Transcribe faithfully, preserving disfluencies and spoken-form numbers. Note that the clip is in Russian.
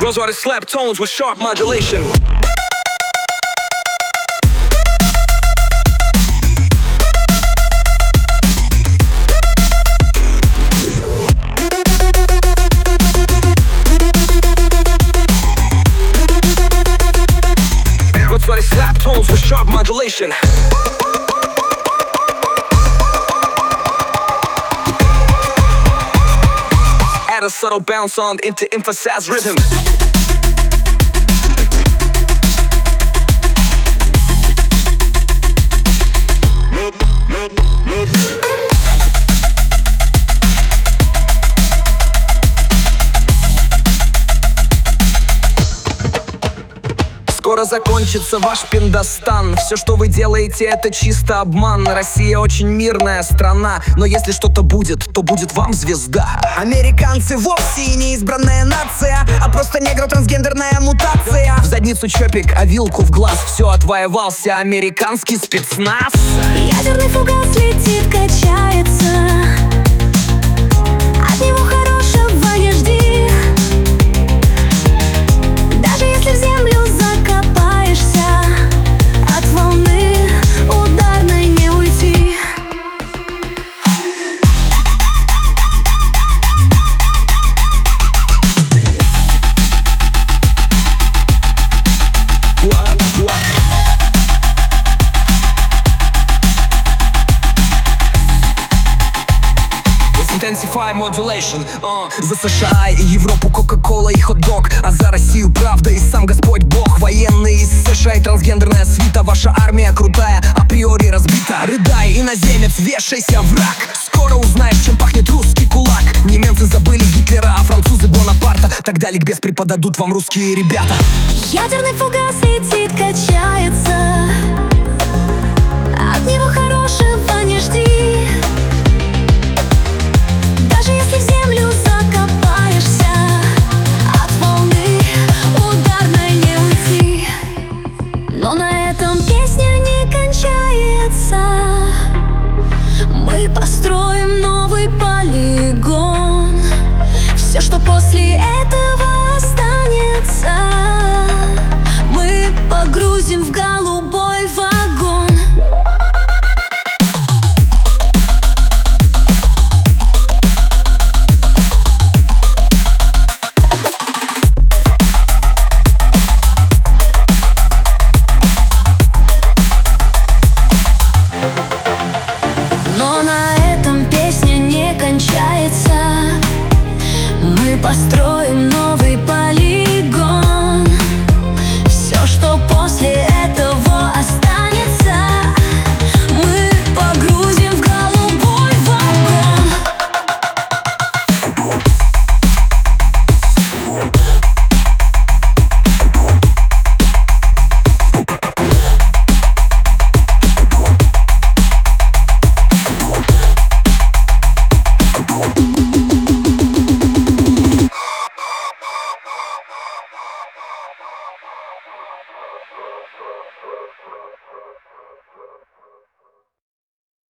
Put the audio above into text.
Roswater slap tones with sharp modulation. Roswater slap tones with sharp modulation. Add a subtle bounce on into emphasized rhythm. Скоро закончится ваш пиндостан. Все, что вы делаете, это чисто обман. Россия очень мирная страна, но если что-то будет, то будет вам звезда. Американцы вовсе и не избранная нация, а просто негро-трансгендерная мутация. В задницу чопик, а вилку в глаз. Все, отвоевался американский спецназ. Ядерный фугас летит, качается. От него хорошего не жди. Даже если в землю закопаешься, от волны ударной не уйти. Intensify modulation. uh. За США и Европу Кока-Кола и хот-дог, а за Россию правда и сам Господь Бог. Военные из США и трансгендерная свита. Ваша армия крутая, априори разбита. Рыдай, иноземец, вешайся, враг. Скоро узнаешь, чем пахнет русский кулак. Не немцы забыли Гитлера, а французы Бонапарта. Тогда ликбез преподадут вам русские ребята. Ядерный фугас летит, качается. От него хорошего не жди. Даже если в землю закопаешься, от волны ударной не уйти. Но на этом песня не кончается. Мы построим новый полигон. Все, что после этого останется, мы погрузим в голубой вагон. Но на этом песня не кончается. Мы построим новый